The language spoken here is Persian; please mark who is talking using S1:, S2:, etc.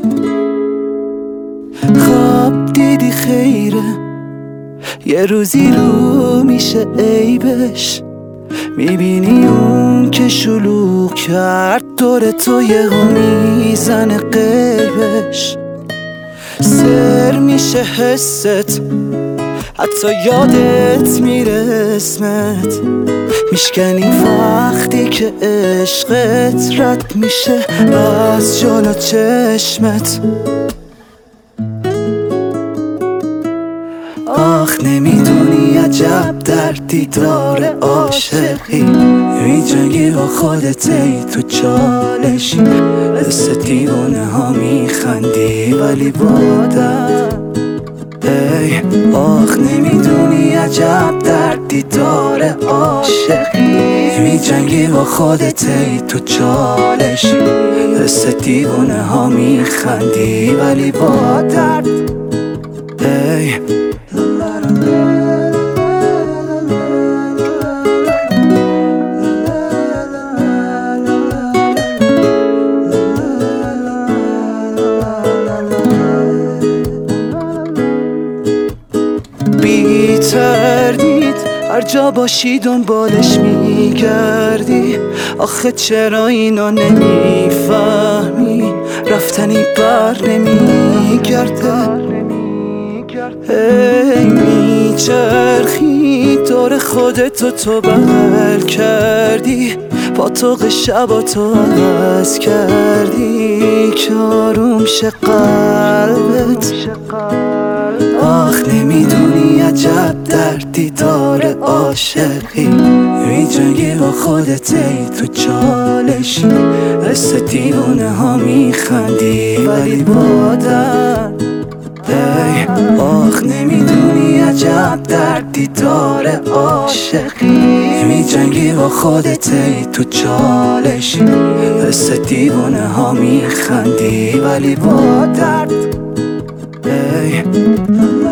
S1: خواب دیدی خیره، یه روزی رو میشه عیبش. میبینی اون که شلوغ کرد دور تو یهو میزنه غیبش. سر میشه حست، حتی یادت میره اسمت. میشکنی وقتی که عشقت رد میشه از جلو چشمت. آخ نمیدونی عجب در دیدار عاشقی. میجنگی با خودت ای تو چالشی. مثل دیوانه ها میخندی ولی بادم ای. آخ نمیدونی عجب در دیدار عاشقی. میجنگی با خودت ای تو چالشی. مثل دیوانه ها میخندی ولی با درد ای. بی تردید هر جا باشی دنبالش میگردی. آخه چرا اینو نمیفهمی؟ رفتنی بر نمیگرده. ای میچرخی دور خودتو تو بغل کردی. با تو شباتو عوض کردی که آروم شه قلبت. آخ نمیدونی عجب در دیدار عاشقی. میجنگی با خودت ای تو چالشی. مثل دیوانه ها میخندی ولی با درد ای. آخ نمیدونی عجب در دیدار عاشقی. میجنگی با خودت ای تو چالشی. مثل دیوانه ها میخندی ولی با درد ای.